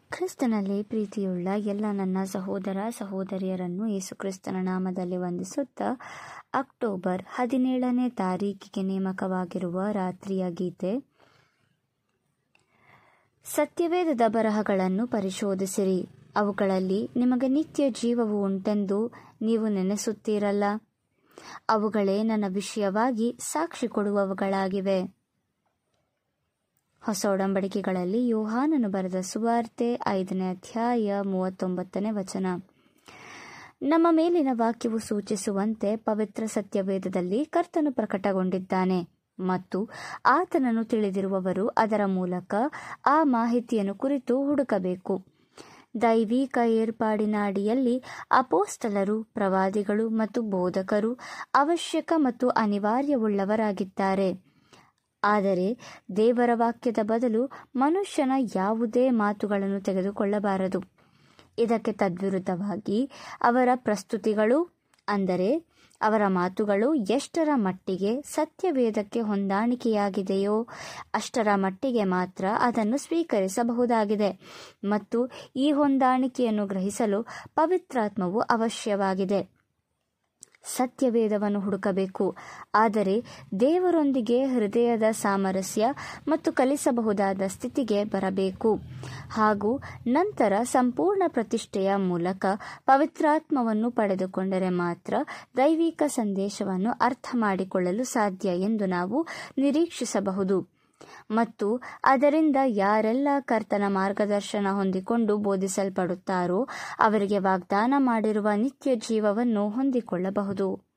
ಕ್ರಿಸ್ತನಲ್ಲಿ ಪ್ರೀತಿಯುಳ್ಳ ಎಲ್ಲ ನನ್ನ ಸಹೋದರ ಸಹೋದರಿಯರನ್ನು ಯೇಸುಕ್ರಿಸ್ತನ ನಾಮದಲ್ಲಿ ವಂದಿಸುತ್ತಾ ಅಕ್ಟೋಬರ್ 17ನೇ ತಾರೀಕಿಗೆ ನೇಮಕವಾಗಿರುವ ರಾತ್ರಿಯ ಗೀತೆ. ಸತ್ಯವೇದದ ಬರಹಗಳನ್ನು ಪರಿಶೋಧಿಸಿರಿ, ಅವುಗಳಲ್ಲಿ ನಿಮಗೆ ನಿತ್ಯ ಜೀವವು ಉಂಟೆಂದು ನೀವು ನೆನೆಸುತ್ತೀರಲ್ಲ. ಅವುಗಳೇ ನನ್ನ ವಿಷಯವಾಗಿ ಸಾಕ್ಷಿ ಕೊಡುವವುಗಳಾಗಿವೆ. ಹೊಸ ಒಡಂಬಡಿಕೆಗಳಲ್ಲಿ ಯೋಹಾನನು ಬರೆದ ಸುವಾರ್ತೆ 5ನೇ ಅಧ್ಯಾಯ 39ನೇ ವಚನ. ನಮ್ಮ ಮೇಲಿನ ವಾಕ್ಯವು ಸೂಚಿಸುವಂತೆ ಪವಿತ್ರ ಸತ್ಯವೇದದಲ್ಲಿ ಕರ್ತನು ಪ್ರಕಟಗೊಂಡಿದ್ದಾನೆ ಮತ್ತು ಆತನನ್ನು ತಿಳಿದಿರುವವರು ಅದರ ಮೂಲಕ ಆ ಮಾಹಿತಿಯನ್ನು ಕುರಿತು ಹುಡುಕಬೇಕು. ದೈವಿಕ ಏರ್ಪಾಡಿನ ಅಡಿಯಲ್ಲಿ ಅಪೋಸ್ತಲರು, ಪ್ರವಾದಿಗಳು ಮತ್ತು ಬೋಧಕರು ಅವಶ್ಯಕ ಮತ್ತು ಅನಿವಾರ್ಯವುಳ್ಳವರಾಗಿದ್ದಾರೆ. ಆದರೆ ದೇವರ ವಾಕ್ಯದ ಬದಲು ಮನುಷ್ಯನ ಯಾವುದೇ ಮಾತುಗಳನ್ನು ತೆಗೆದುಕೊಳ್ಳಬಾರದು. ಇದಕ್ಕೆ ತದ್ವಿರುದ್ಧವಾಗಿ ಅವರ ಪ್ರಸ್ತುತಿಗಳು, ಅಂದರೆ ಅವರ ಮಾತುಗಳು ಎಷ್ಟರ ಮಟ್ಟಿಗೆ ಸತ್ಯವೇದಕ್ಕೆ ಹೊಂದಾಣಿಕೆಯಾಗಿದೆಯೋ ಅಷ್ಟರ ಮಟ್ಟಿಗೆ ಮಾತ್ರ ಅದನ್ನು ಸ್ವೀಕರಿಸಬಹುದಾಗಿದೆ ಮತ್ತು ಈ ಹೊಂದಾಣಿಕೆಯನ್ನು ಗ್ರಹಿಸಲು ಪವಿತ್ರಾತ್ಮವು ಅವಶ್ಯವಾಗಿದೆ. ಸತ್ಯವೇದವನ್ನು ಹುಡುಕಬೇಕು, ಆದರೆ ದೇವರೊಂದಿಗೆ ಹೃದಯದ ಸಾಮರಸ್ಯ ಮತ್ತು ಕಲಿಸಬಹುದಾದ ಸ್ಥಿತಿಗೆ ಬರಬೇಕು ಹಾಗೂ ನಂತರ ಸಂಪೂರ್ಣ ಪ್ರತಿಷ್ಠೆಯ ಮೂಲಕ ಪವಿತ್ರಾತ್ಮವನ್ನು ಪಡೆದುಕೊಂಡರೆ ಮಾತ್ರ ದೈವಿಕ ಸಂದೇಶವನ್ನು ಅರ್ಥ ಮಾಡಿಕೊಳ್ಳಲು ಸಾಧ್ಯ ಎಂದು ನಾವು ನಿರೀಕ್ಷಿಸಬಹುದು. ಮತ್ತು ಅದರಿಂದ ಯಾರೆಲ್ಲ ಕರ್ತನ ಮಾರ್ಗದರ್ಶನ ಹೊಂದಿಕೊಂಡು ಬೋಧಿಸಲ್ಪಡುತ್ತಾರೋ ಅವರಿಗೆ ವಾಗ್ದಾನ ಮಾಡಿರುವ ನಿತ್ಯ ಜೀವವನ್ನು ಹೊಂದಿಕೊಳ್ಳಬಹುದು.